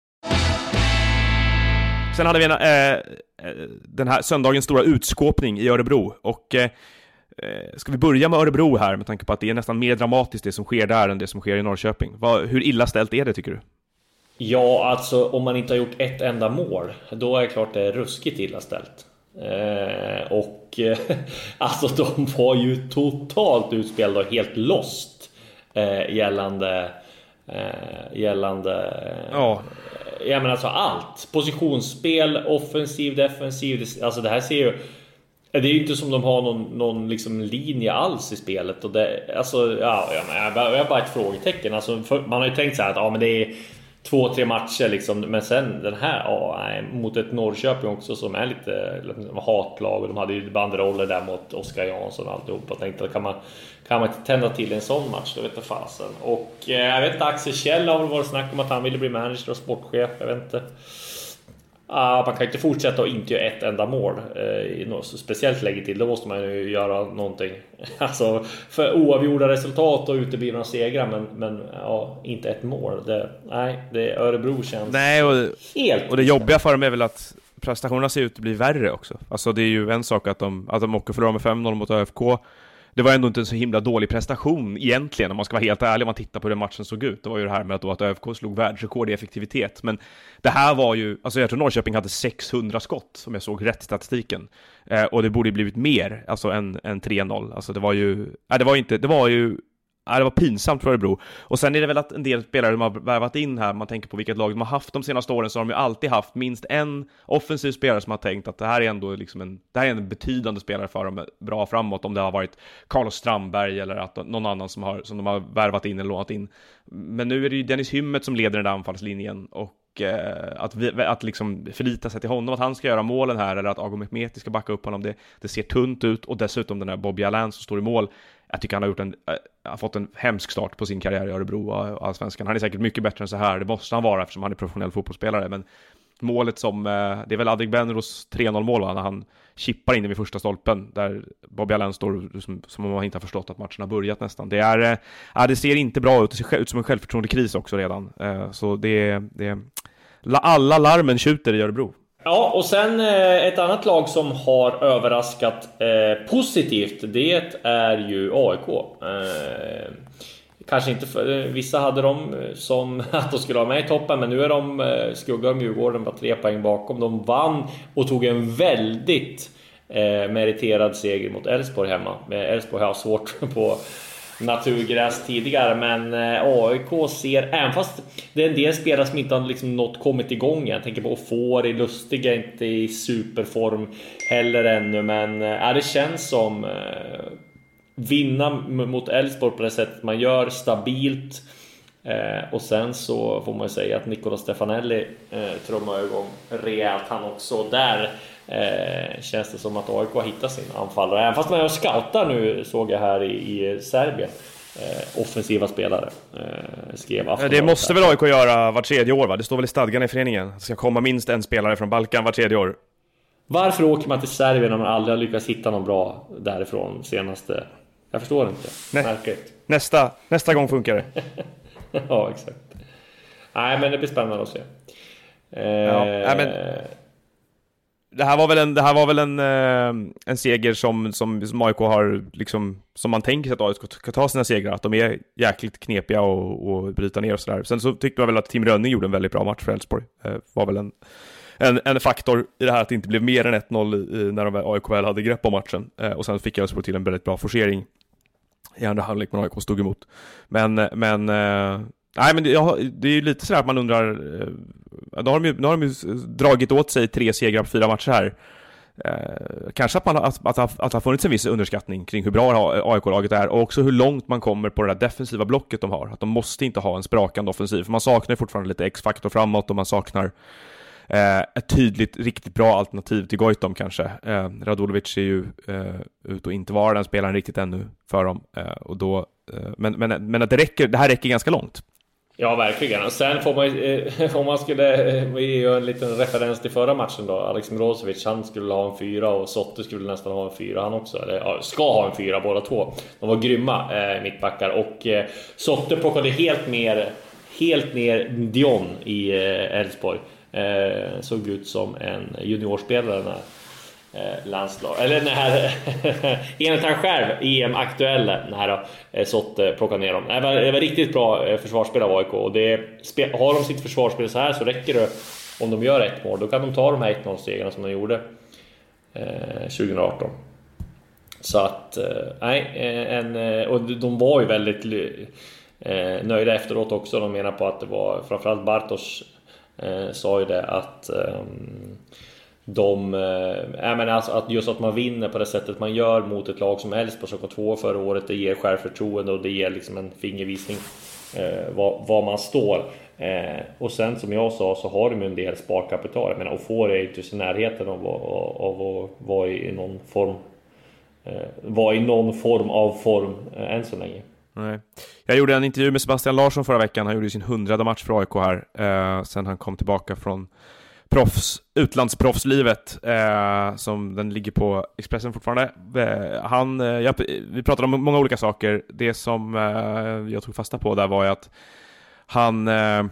Sen hade vi en, eh, den här söndagens stora utskåpning i Örebro och eh, ska vi börja med Örebro här med tanke på att det är nästan mer dramatiskt det som sker där än det som sker i Norrköping. Vad, hur illa ställt är det, tycker du? Ja, alltså om man inte har gjort ett enda mål, då är det klart det är ruskigt illa ställt. Eh, och eh, alltså de var ju totalt utspelade och helt lost eh, gällande eh, gällande ja. eh, jag menar alltså allt. Positionsspel, offensiv, defensiv, alltså det här ser ju, det är ju inte som de har någon, någon liksom linje alls i spelet. Och det, alltså, ja, jag har bara ett frågetecken. Alltså, för, man har ju tänkt så här att ja, men det är två, tre matcher liksom. Men sen den här ja, mot ett Norrköping också som är lite liksom, hatlag. Och de hade ju banderoller där mot Oskar Jansson och alltihop. Jag tänkte kan man, kan man inte tända till en sån match, då vet jag fasen. Och eh, jag vet inte, Axel Kjell har varit snack om att han ville bli manager och sportchef. Jag vet inte. Ah, man kan inte fortsätta att inte göra ett enda mål eh, i något speciellt läge till. Då måste man ju göra någonting. Alltså för oavgjorda resultat och uteblivna segrar, men, men ja, inte ett mål. Det, nej, det Örebro känns nej, och, helt. Och det jobbiga för dem är väl att prestationerna ser ut att bli värre också. Alltså det är ju en sak att de, att de åker förlora med fem noll mot Ö F K. Det var ändå inte en så himla dålig prestation egentligen, om man ska vara helt ärlig. Om man tittar på hur matchen såg ut, det var ju det här med att, då att Ö F K slog världsrekord i effektivitet. Men det här var ju, alltså jag tror Norrköping hade sexhundra skott, om jag såg rätt statistiken. Eh, och det borde ju blivit mer, alltså än, än tre noll. Alltså det var ju, nej det var inte, det var ju Ja, det var pinsamt för Örebro. Och sen är det väl att en del spelare de har värvat in här, man tänker på vilket lag de har haft de senaste åren, så har de ju alltid haft minst en offensiv spelare som har tänkt att det här är ändå liksom en, det här är en betydande spelare för dem, bra framåt, om det har varit Carlos Strandberg eller att någon annan som, har, som de har värvat in eller lånat in. Men nu är det ju Dennis Hymmet som leder den där anfallslinjen, och att, vi, att liksom förlita sig till honom, att han ska göra målen här, eller att Ago Mehmeti ska backa upp honom, det, det ser tunt ut. Och dessutom den här Bobby Allain som står i mål, jag tycker han har gjort en, har fått en hemsk start på sin karriär i Örebro och Allsvenskan. Han är säkert mycket bättre än så här, det måste han vara eftersom han är professionell fotbollsspelare. Men målet som, det är väl Adegbenros tre noll mål, va? När han chippar in i första stolpen där Bobby Allain står som, som om man inte har förstått att matchen har börjat nästan. Det är, ja, det ser inte bra ut, det ser ut som en självförtroendekris också redan. Så det, det alla larmen tjuter i Örebro. Ja, och sen eh, ett annat lag som har överraskat eh, positivt, det är ju A I K. Eh, kanske inte för, eh, vissa hade de som att de skulle ha med i toppen, men nu är de eh, skugga om Djurgården, bara tre poäng bakom. De vann och tog en väldigt eh, meriterad seger mot Elfsborg hemma. Elfsborg har svårt på naturgräs tidigare, men A I K ser, även fast det är en del spelare som inte har liksom något kommit igång. Jag tänker på Ofori, Lustiga inte i superform heller ännu, men ja, det känns som vinna mot Elfsborg på det sättet man gör, stabilt. Eh, och sen så får man säga att Nicola Stefanelli eh, trummar igång rejält han också. Där eh, känns det som att A I K har hittat sin anfallare. Även fast man scoutar nu, såg jag här i, i Serbien. Eh, offensiva spelare eh, skrev Aftonbladet. Det måste väl A I K göra var tredje år, va? Det står väl i stadgarna i föreningen. Det ska komma minst en spelare från Balkan var tredje år. Varför åker man till Serbien när man aldrig har lyckats hitta någon bra därifrån senaste? Jag förstår inte. Nä- nästa, nästa gång funkar det. Ja, exakt. Nej, men det blir spännande att se. Eh... Ja, nej, men... Det här var väl en, det här var väl en, en seger som, som, som A I K har liksom, som man tänker sig att A I K ska ta sina segrar, att de är jäkligt knepiga och, och bryta ner och sådär. Sen så tyckte man väl att Tim Rönning gjorde en väldigt bra match för Elfsborg. Eh, var väl en, en, en faktor i det här att det inte blev mer än ett noll i, när de A I K väl hade grepp om matchen. Eh, och sen fick Elfsborg till en väldigt bra forcering i andra halvlek, men A I K stod emot. Men, men eh, nej, men det, ja, det är ju lite sådär att man undrar. Eh, nu har de ju, nu har de ju dragit åt sig tre segrar på fyra matcher här. Eh, kanske att, man, att, att, att, att det har funnits en viss underskattning kring hur bra A I K-laget är, och också hur långt man kommer på det där defensiva blocket de har. Att de måste inte ha en sprakande offensiv, för man saknar fortfarande lite X-faktor framåt, och man saknar eh, ett tydligt, riktigt bra alternativ till Goitom kanske. Eh, Radulovic är ju eh, ut och inte vara den spelaren riktigt ännu för dem. Eh, och då, eh, men, men, men att det, räcker, det här räcker ganska långt. Ja, verkligen. Och sen får man eh, om man skulle eh, göra en liten referens till förra matchen då. Alex Mirosevic, han skulle ha en fyra, och Sotte skulle nästan ha en fyra han också. Eller ja, ska ha en fyra båda två. De var grymma eh, mittbackar, och eh, Sotte plockade helt mer helt ner Dion i Elfsborg. Eh, såg ut som en juniorspelare när Eh, landslag, eller när enligt han själv E M-aktuella när eh, Sotte plockade ner dem. Det var, det var riktigt bra eh, försvarsspel av A I K, och det, spe, har de sitt försvarsspel så här så räcker det om de gör ett mål. Då kan de ta de här ett noll-stegarna som de gjorde eh, tjugo arton. Så att eh, nej, en, och de var ju väldigt eh, nöjda efteråt också. De menar på att det var, framförallt Bartosz eh, sa ju det att eh, de, äh, men alltså att just att man vinner på det sättet man gör mot ett lag som Elfsborg som kom två förra året, det ger självförtroende och det ger liksom en fingervisning eh, var, var man står. Eh, och sen som jag sa så har de en del sparkapital. Jag menar, och får det inte i närheten av, av, av att vara i någon form eh, vara i någon form av form eh, än så länge. Nej. Jag gjorde en intervju med Sebastian Larsson förra veckan. Han gjorde sin hundrade match för A I K här eh, sen han kom tillbaka från proffs, utlandsproffslivet eh, som den ligger på Expressen fortfarande. Eh, han, eh, jag, vi pratade om många olika saker. Det som eh, jag tog fasta på där var ju att han eh,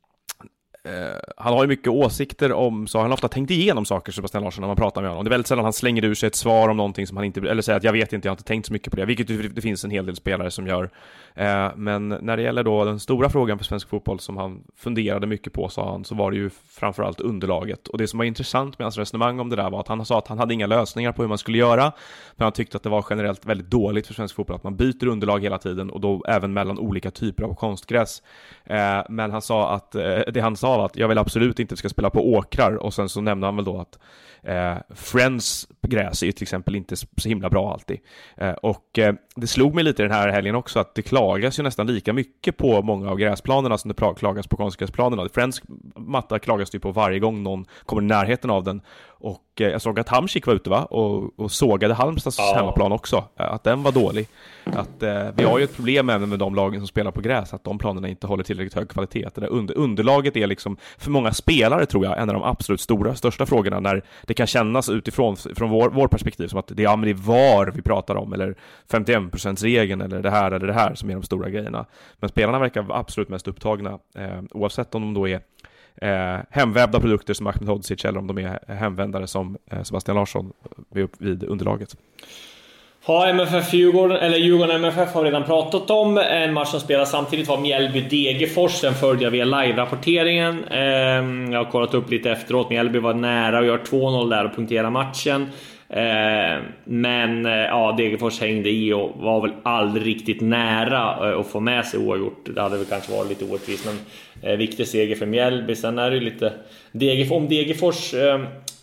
Uh, han har ju mycket åsikter om, så han har ofta tänkt igenom saker, Sebastian Larsson, när man pratar med honom. Det är väldigt sällan han slänger ur sig ett svar om någonting som han inte, eller säger att jag vet inte, jag har inte tänkt så mycket på det, vilket det, det finns en hel del spelare som gör. Uh, men när det gäller då den stora frågan för svensk fotboll som han funderade mycket på, sa han, så var det ju framförallt underlaget. Och det som var intressant med hans resonemang om det där var att han sa att han hade inga lösningar på hur man skulle göra, men han tyckte att det var generellt väldigt dåligt för svensk fotboll att man byter underlag hela tiden, och då även mellan olika typer av konstgräs. Uh, men han sa att, uh, det han sa var att jag vill absolut inte ska spela på åkrar, och sen så nämnde han väl då att eh, Friends gräs är ju till exempel inte så himla bra alltid. Eh, och eh, det slog mig lite den här helgen också att det klagas ju nästan lika mycket på många av gräsplanerna som det klagas på konstgräsplanerna. Friends matta klagas det ju på varje gång någon kommer i närheten av den. Och eh, jag såg att Hamsik var ute va? Och, och sågade Halmstads ja. hemmaplan också. Eh, att den var dålig. Att eh, vi har ju ett problem även med de lagen som spelar på gräs, att de planerna inte håller tillräckligt hög kvalitet. Det under, underlaget är liksom för många spelare, tror jag, en av de absolut stora, största frågorna, när det kan kännas utifrån från vår, vår perspektiv som att det är, ja, men det är var vi pratar om, eller femtioen procent-regeln, eller det här eller det här som är de stora grejerna. Men spelarna verkar absolut mest upptagna, eh, oavsett om de då är Eh, hemvävda produkter som Ahmed Hodzic eller om de är hemvändare som eh, Sebastian Larsson vid, vid underlaget. Ja, M F F Djurgården, eller Djurgården M F F har redan pratat om. En match som spelas samtidigt var Mjällby Degerfors. Den följde jag via live-rapporteringen. eh, Jag har kollat upp lite efteråt. Mjällby var nära att göra två noll där och punktera matchen. Eh, men eh, ja, Degerfors hängde i och var väl aldrig riktigt nära eh, att få med sig oavgjort. Det hade väl kanske varit lite orättvist, men eh, viktig seger för Mjällby. Sen är det ju lite Degerfors, om Degerfors eh,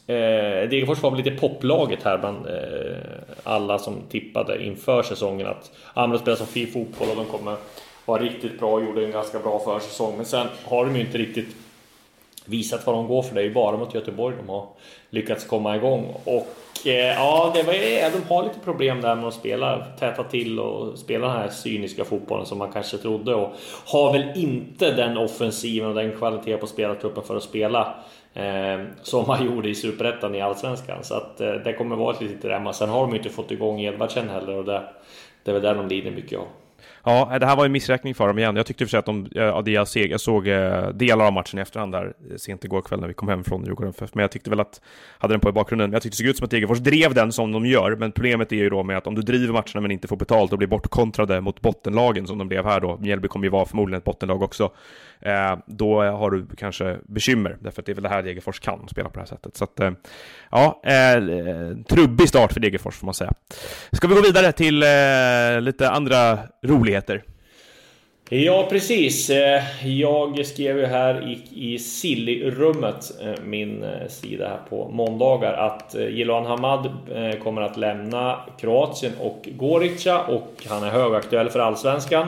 eh, Degerfors var lite poplaget här bland eh, alla som tippade inför säsongen att andra spelar som fin fotboll och de kommer vara riktigt bra och gjorde en ganska bra försäsong. Men sen har de ju inte riktigt visat vad de går för. Det är ju bara mot Göteborg de har lyckats komma igång. Och eh, ja, det var, de har lite problem där med att spela, täta till och spela den här cyniska fotbollen som man kanske trodde. Och har väl inte den offensiven och den kvalitet på spelartruppen för att spela eh, som man gjorde i Superettan i Allsvenskan. Så att eh, det kommer vara ett litet dilemma. Sen har de inte fått igång Edvardsen heller och det, det är väl där de lider mycket av. Ja, det här var en missräkning för dem igen. Jag tyckte för att de, ja, det jag, såg, jag såg delar av matchen i efterhand där sent igår kväll när vi kom hem från Djurgården. Men jag tyckte väl att, hade den på i bakgrunden, men jag tyckte det såg ut som att Degerfors drev den som de gör. Men problemet är ju då med att om du driver matcherna men inte får betalt och blir bortkontrade mot bottenlagen som de blev här då. Mjällby kommer ju vara förmodligen ett bottenlag också. Eh, då har du kanske bekymmer. Därför att det är väl det här Degerfors kan spela på det här sättet. Så att, eh, ja, eh, trubbig start för Degerfors får man säga. Ska vi gå vidare till eh, lite andra roligheter? Ja, precis. Jag skrev ju här i, i Silly-rummet, min sida här på måndagar, att Jiloan Hamad kommer att lämna Kroatien och Gorica och han är högaktuell för Allsvenskan.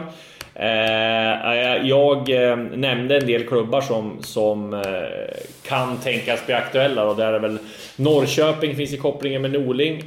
Jag nämnde en del klubbar som, som kan tänkas bli aktuella och där är väl Norrköping finns i kopplingen med Norling.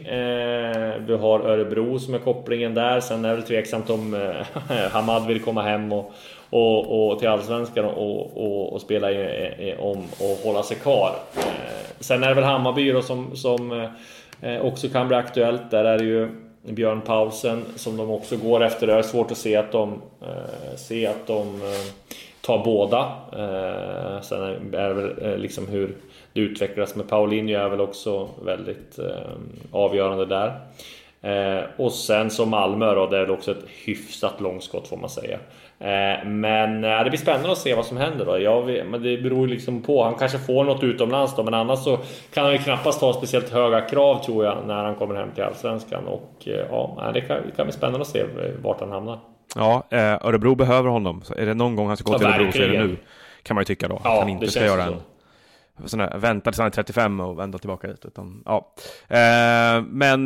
Du har Örebro som är kopplingen där. Sen är det väl tveksamt om Hamad vill komma hem och, och, och till Allsvenskan och, och, och spela i, i, om och hålla sig kvar. Sen är det väl Hammarby då som, som också kan bli aktuellt. Där är det ju Björn Paulsen som de också går efter. Det är svårt att se att de, eh, se att de eh, tar båda. Eh, sen är det väl eh, liksom hur det utvecklas med Paulinho är väl också väldigt eh, avgörande där. Eh, och sen som Malmö då, det är också ett hyfsat långskott får man säga. Eh, men eh, det blir spännande att se vad som händer då. Jag vet, men det beror liksom på. Han kanske får något utomlands då, men annars så kan han ju knappast ha speciellt höga krav tror jag när han kommer hem till Allsvenskan. Och eh, ja, det kan, det kan bli spännande att se vart han hamnar. Ja, eh, Örebro behöver honom. Så är det någon gång han ska gå till ja, Örebro så är det nu, kan man ju tycka då. Ja, att han inte ska göra en sån här, vänta tills han är trettiofem och vända tillbaka hit utan, ja. Eh, men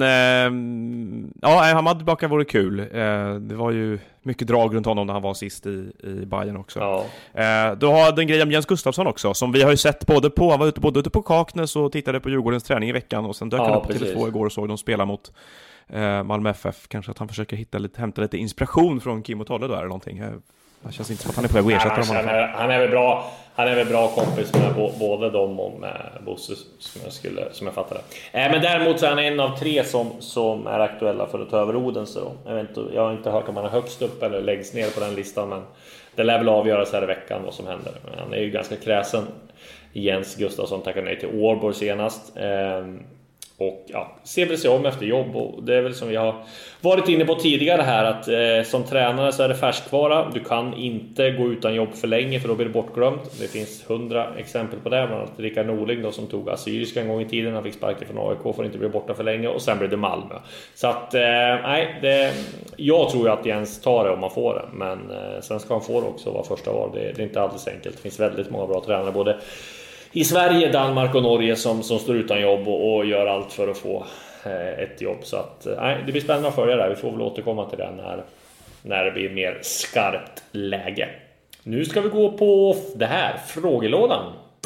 eh, ja, Hamad tillbaka vore kul. Eh, det var ju mycket drag runt honom när han var sist i, i Bayern också. Ja. Eh, då har den grejen om Jens Gustafsson också, som vi har ju sett både på, han var ute, både ute på Kaknäs och tittade på Djurgårdens träning i veckan och sen dök han ja, upp på Tele två igår och såg de spela mot eh, Malmö F F. Kanske att han försöker hitta lite, hämta lite inspiration från Kim och Tolle då eller någonting. Det känns inte som att han är på väg att ersätta dem. Han är, han är väl bra. Han är väl bra kompis med både dem och med Bosse som jag skulle som jag fattar det. Eh, men däremot så är han en av tre som som är aktuella för att ta över Odense då. Jag vet inte, jag har inte hört om han är högst upp eller läggs ner på den listan, men det lär väl avgöras här i veckan vad som händer. Men han är ju ganska kräsen. Jens Gustafsson tackade nej till Årborg senast. Eh, Och ja, ser väl sig om efter jobb. Och det är väl som vi har varit inne på tidigare här att eh, som tränare så är det färskvara. Du kan inte gå utan jobb för länge för då blir det bortglömt. Det finns hundra exempel på det. Bland annat Rickard Norling då, som tog Assyriska en gång i tiden. Han fick sparken från A I K för att inte bli borta för länge. Och sen blev det Malmö. Så att eh, nej, det, jag tror ju att Jens tar det om man får det. Men eh, sen ska han få det också vara första val. Det, det är inte alldeles enkelt. Det finns väldigt många bra tränare både i Sverige, Danmark och Norge som, som står utan jobb och, och gör allt för att få eh, ett jobb. Så att, eh, det blir spännande att följa det här. Vi får väl återkomma till det när, när det blir mer skarpt läge. Nu ska vi gå på det här, frågelådan.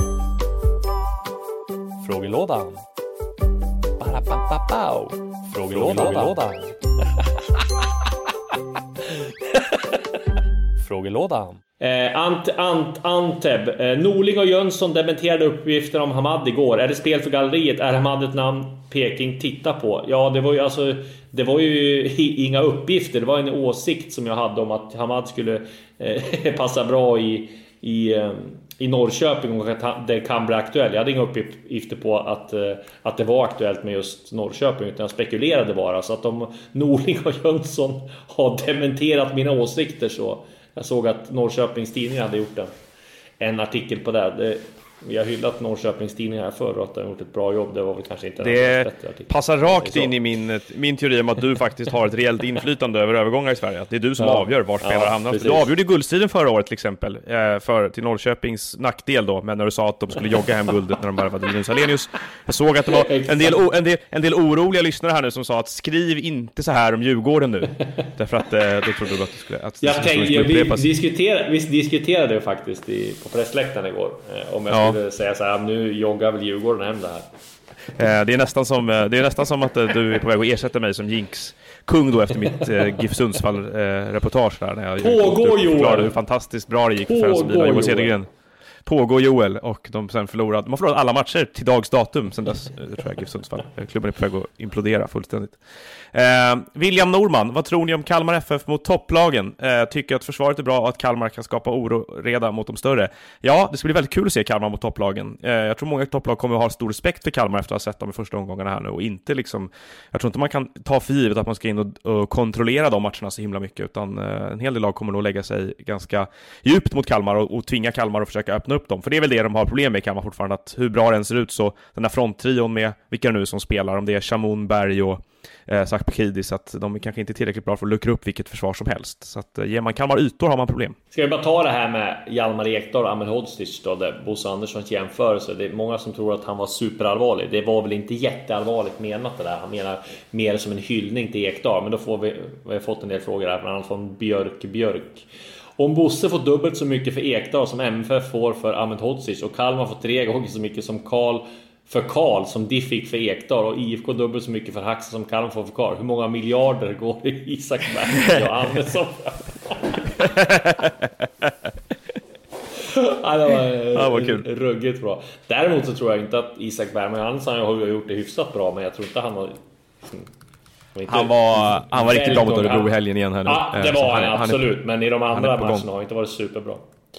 Frågelådan. Frågelådan. Frågelådan. Frågelådan. Eh, Ant, Ant, Anteb eh, Norling och Jönsson dementerade uppgifter om Hamad igår. Är det spel för galleriet? Är Hamad ett namn Peking titta på? Ja, det var ju alltså det var ju inga uppgifter. Det var en åsikt som jag hade om att Hamad skulle eh, passa bra i i, eh, i Norrköping och att det kan bli aktuellt. Jag hade inga uppgifter på att, eh, att det var aktuellt med just Norrköping, utan jag spekulerade bara. Så att om Norling och Jönsson har dementerat mina åsikter så jag såg att Norrköpings tidning hade gjort en, en artikel på det. det. vi har hyllat Norrköpingstidningar här förr och att de har gjort ett bra jobb. Det var väl kanske inte det bättre artikel. Passar rakt in i min, min teori om att du faktiskt har ett reellt inflytande över övergångar i Sverige. Att det är du som ja. avgör var spelare ja, hamnar. Du avgjorde guldstriden förra året till exempel, för, till Norrköpings nackdel då, men när du sa att de skulle jogga hem guldet när de bara var Linus Alenius. Jag såg att det var en del, en, del, en del oroliga lyssnare här nu som sa att skriv inte så här om Djurgården nu. Därför att då trodde du att det skulle, att det jag skulle, tänkte, skulle vi, diskutera, vi diskuterade det faktiskt i, på pressläktaren igår. Om jag ja. skulle säga så här, nu joggar väl Djurgården hem det här. Det är nästan som, det är nästan som att du är på väg att ersätta mig som Jinx kung då efter mitt eh, GIF Sundsvall-reportage där. När jag Pågår Joel! Hur fantastiskt bra det gick för Frälsöbyn och Joel Cedergren. Pågår Joel, och de sen förlorade. De har förlorat alla matcher till dags datum sen dess, tror jag, GIF Sundsvall. Klubben är på väg att implodera fullständigt. Eh, William Norman, vad tror ni om Kalmar F F mot topplagen? Eh, tycker att försvaret är bra och att Kalmar kan skapa oro reda mot de större. Ja, det ska bli väldigt kul att se Kalmar mot topplagen. Eh, jag tror många topplag kommer att ha stor respekt för Kalmar efter att ha sett dem i första omgångarna här nu. Och inte liksom, jag tror inte man kan ta för givet att man ska in och, och kontrollera de matcherna så himla mycket. Utan eh, en hel del lag kommer nog lägga sig ganska djupt mot Kalmar och, och tvinga Kalmar att försöka öppna upp dem. För det är väl det de har problem med Kalmar fortfarande. Att hur bra den ser ut, så den här fronttrion med vilka nu som spelar, om det är Shamoun, Berg och eh, Sakpakidis, att de är kanske inte tillräckligt bra för att luckra upp vilket försvar som helst. Så att eh, ger man Kalmar ytor har man problem. Ska vi bara ta det här med Hjalmar Ekdal och Ahmedhodzic då, där Bosse Anderssons jämförelse. Det är många som tror att han var superallvarlig. Det var väl inte jätteallvarligt menat det där. Han menar mer som en hyllning till Ekdal. Men då får vi, vi har fått en del frågor här, bland annat från Björk Björk. Om Bosse får dubbelt så mycket för Ekdal som M F F får för Ahmedhodzic, och Kalmar får tre gånger så mycket som Karl för Karl som de fick för Ekdal, och I F K dubbelt så mycket för Haxa som Kalmar får för Karl. Hur många miljarder går i Isak Berg och Andersson? Ja, det var, ja, var kul. Ruggigt bra. Däremot så tror jag inte att Isak Bergman Andersson har gjort det hyfsat bra, men jag tror inte han har... Han var, han var riktigt bra mot Örebro i helgen igen här nu. Ja, det var han, han absolut. Han är, men i de andra matcherna har inte varit superbra.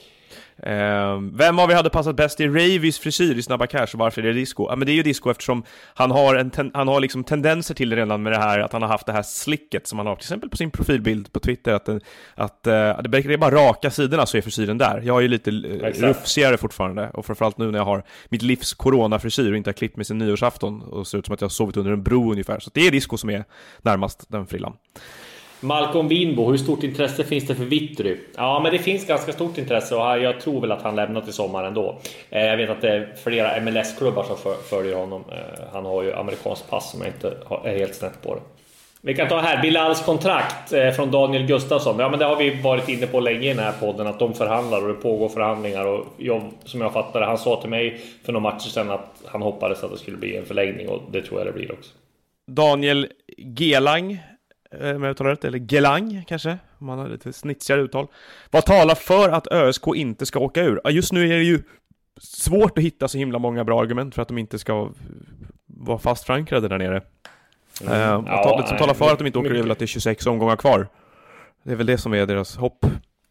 Uh, vem av vi hade passat bäst i Ravis frisyr i Snabba Cash, och varför är det Disco? Ja, men det är ju Disco eftersom han har, en ten- han har liksom tendenser till det redan med det här, att han har haft det här slicket som han har till exempel på sin profilbild på Twitter, att, att uh, det är bara raka sidorna så är frisyren där. Jag är ju lite uh, rufsigare fortfarande, och framförallt nu när jag har mitt livs coronafrisyr och inte har klippt mig sen nyårsafton och ser ut som att jag har sovit under en bro ungefär. Så det är Disco som är närmast den frillan. Malcolm Winbo, hur stort intresse finns det för Vittry? Ja, men det finns ganska stort intresse, och jag tror väl att han lämnar till sommaren då. Jag vet att det är flera M L S-klubbar som följer honom. Han har ju amerikansk pass som jag inte är helt snett på det. Vi kan ta här Bilals kontrakt från Daniel Gustafsson. Ja, men det har vi varit inne på länge i den här podden, att de förhandlar och det pågår förhandlingar, och jag, som jag fattade, han sa till mig för några matcher sedan att han hoppades att det skulle bli en förlängning, och det tror jag det blir också. Daniel Gelang, med uttalet, eller Gelang kanske, om man har lite snitsigare uttal. Vad talar för att ÖSK inte ska åka ur? Ja, just nu är det ju svårt att hitta så himla många bra argument för att de inte ska vara fast förankrade där nere. Mm. Uh, ja, det som talar för att de inte åker ur är väl att det är tjugosex omgångar kvar. Det är väl det som är deras hopp.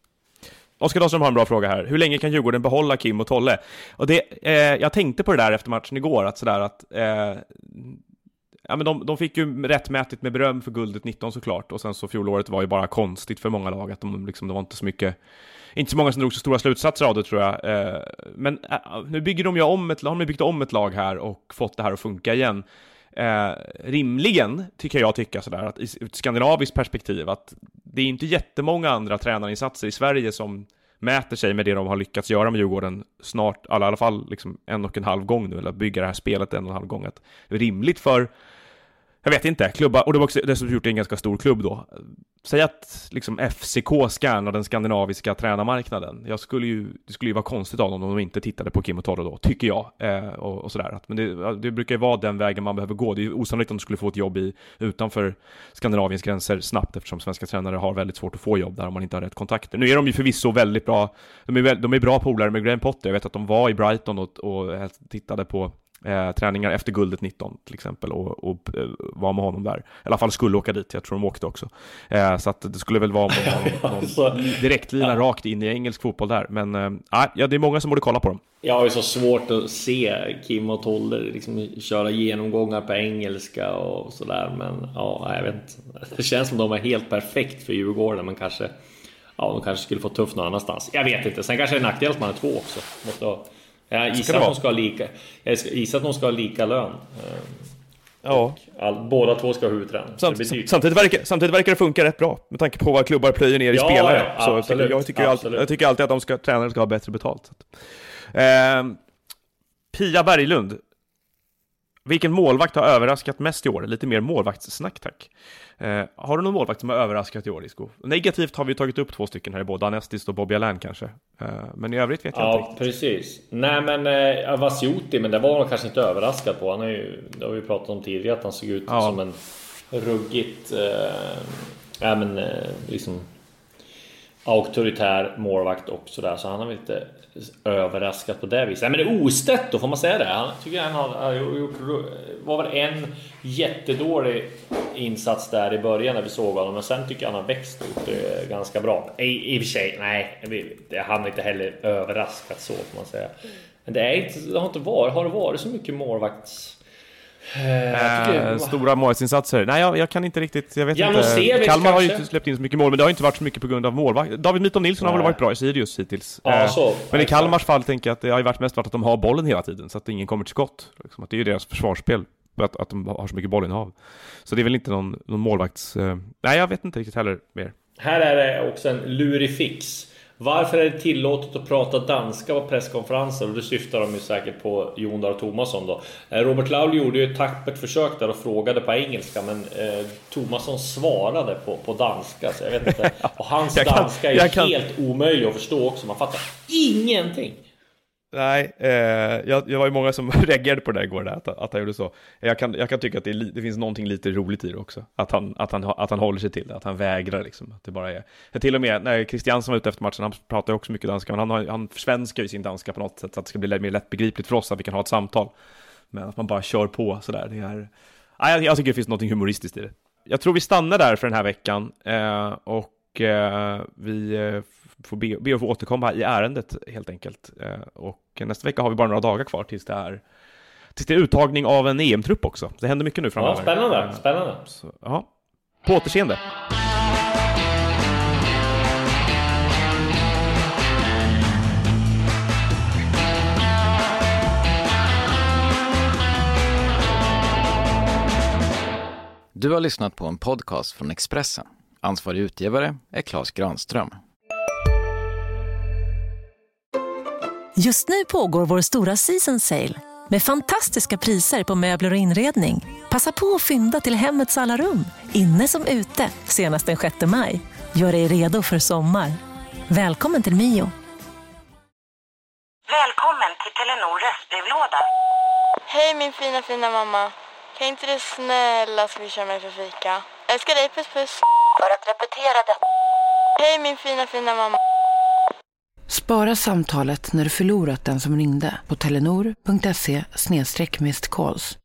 Oskar Dahlström har en bra fråga här. Hur länge kan Djurgården behålla Kim och Tolle? Och det, eh, jag tänkte på det där efter matchen igår, att sådär att eh, ja, men de, de fick ju rättmätigt med beröm för guldet nitton såklart, och sen så fjolåret var ju bara konstigt för många lag, att de liksom, det var inte så mycket, inte så många som drog så stora slutsatser av det, tror jag. Eh, men eh, nu bygger de ju om ett, har de byggt om ett lag här och fått det här att funka igen. Eh, rimligen tycker jag tycka sådär att i ett skandinaviskt perspektiv, att det är inte jättemånga andra tränarinsatser i Sverige som mäter sig med det de har lyckats göra med Djurgården snart, i alla fall liksom en och en halv gång nu, eller bygga det här spelet en och en halv gång. Att det är rimligt för, jag vet inte, klubbar, och det var också dessutom gjort en ganska stor klubb då. Säg att liksom F C K scannar den skandinaviska tränarmarknaden. Jag skulle ju, det skulle ju vara konstigt av dem om de inte tittade på Kim och Tolle då, tycker jag. Eh, och, och sådär. Men det, det brukar ju vara den vägen man behöver gå. Det är ju osannolikt om de skulle få ett jobb i, utanför Skandinaviens gränser snabbt, eftersom svenska tränare har väldigt svårt att få jobb där om man inte har rätt kontakter. Nu är de ju förvisso väldigt bra, de är, de är bra polare med Graham Potter. Jag vet att de var i Brighton och, och tittade på Eh, träningar efter guldet nitton till exempel, och, och eh, var med honom där. I alla fall skulle åka dit, jag tror de åkte också. Eh, så att det skulle väl vara någon, någon direktlina ja. rakt in i engelsk fotboll där. Men eh, ja, det är många som borde kolla på dem. Jag har ju så svårt att se Kim och Tolle liksom köra genomgångar på engelska och sådär. Men ja, jag vet inte. Det känns som de är helt perfekt för Djurgården, men kanske, ja, de kanske skulle få tufft någon annanstans. Jag vet inte. Sen kanske det är nackdel att man är två också. Måste ha Jag gissar att de ska ha lika, jag gissar att de ska ha lika lön. Ja. All, båda två ska ha huvudtränare. Samt, samtidigt, verkar, samtidigt verkar det funka rätt bra med tanke på vad klubbar plöjer ner i ja, spelare. Ja, så absolut, jag, tycker alltid, jag tycker alltid att de ska, tränare ska ha bättre betalt. Eh, Pia Berglund. Vilken målvakt har överraskat mest i år? Lite mer målvaktssnack, tack. Eh, har du någon målvakt som har överraskat i år, Isko? Negativt har vi tagit upp två stycken här i både Anestis och Bobby Allan kanske. Eh, men i övrigt vet jag ja, inte riktigt. Ja, precis. Nej, men eh, Avasioti, men det var man kanske inte överraskad på. Han är ju, det har vi pratat om tidigare, att han såg ut ja. som en ruggigt eh, ja, men, eh, liksom auktoritär målvakt och sådär. Så han har väl inte överraskat på det viset. Nej, men det är Ostedt då, får man säga det. Han tycker han har, har gjort, var väl en jättedålig insats där i början när vi såg honom, men sen tycker jag han har växt ut eh, ganska bra. I, i och för sig, nej, han har inte heller överraskat så, får man säga. Men det, är inte, det har inte varit, har det varit så mycket målvakts Eh, tycker, stora målsinsatser. Nej, jag, jag kan inte riktigt, jag vet ja, inte. Kalmar har ju inte släppt in så mycket mål, men det har inte varit så mycket på grund av målvakt. David Mitton Nilsson Nej. har väl varit bra i Sirius hittills. Ja, eh, så, men i Kalmars fall tänker jag att det har ju varit mest varit att de har bollen hela tiden, så att ingen kommer till skott. Liksom, att det är ju deras försvarsspel, att, att de har så mycket bollinnehav. Så det är väl inte någon, någon målvakts... Eh, nej, jag vet inte riktigt heller mer. Här är det också en lurifix. Varför är det tillåtet att prata danska på presskonferenser? Och det syftar de ju säkert på Jon Dahl Tomasson då. Robert Laul gjorde ju ett tappert försök där och frågade på engelska, men eh, Tomasson svarade på, på danska, så jag vet inte. Och hans kan, danska är kan... helt omöjlig att förstå också. Man fattar ingenting. Nej, eh, jag, jag var ju många som reagerade på det där igår, där, att, att han gjorde så. Jag kan, jag kan tycka att det, är, det finns någonting lite roligt i det också. Att han, att han, att han håller sig till det, att han vägrar liksom. Att det bara är... Till och med när Christiansen var ute efter matchen, han pratar ju också mycket danska, men han, har, han försvenskar ju sin danska på något sätt så att det ska bli mer lättbegripligt för oss, att vi kan ha ett samtal. Men att man bara kör på sådär, det är... Nej, jag, jag tycker det finns någonting humoristiskt i det. Jag tror vi stannar där för den här veckan, eh, och eh, vi... Eh, får be, be att få återkomma i ärendet helt enkelt. Eh, och nästa vecka har vi bara några dagar kvar tills det är, tills det är uttagning av en E M-trupp också. Det händer mycket nu framöver. Ja, spännande. spännande. Så, ja. På återseende. Du har lyssnat på en podcast från Expressen. Ansvarig utgivare är Claes Granström. Just nu pågår vår stora season sale med fantastiska priser på möbler och inredning. Passa på att fynda till hemmets alla rum, inne som ute, senast den sjätte maj. Gör dig redo för sommar. Välkommen till Mio. Välkommen till Telenor röstbrevlåda. Hej min fina fina mamma. Kan inte du snälla swisha mig för fika? Älskar dig, puss puss. För att repetera det. Hej min fina fina mamma. Spara samtalet när du förlorat den som ringde på telenor punkt se slash missed calls.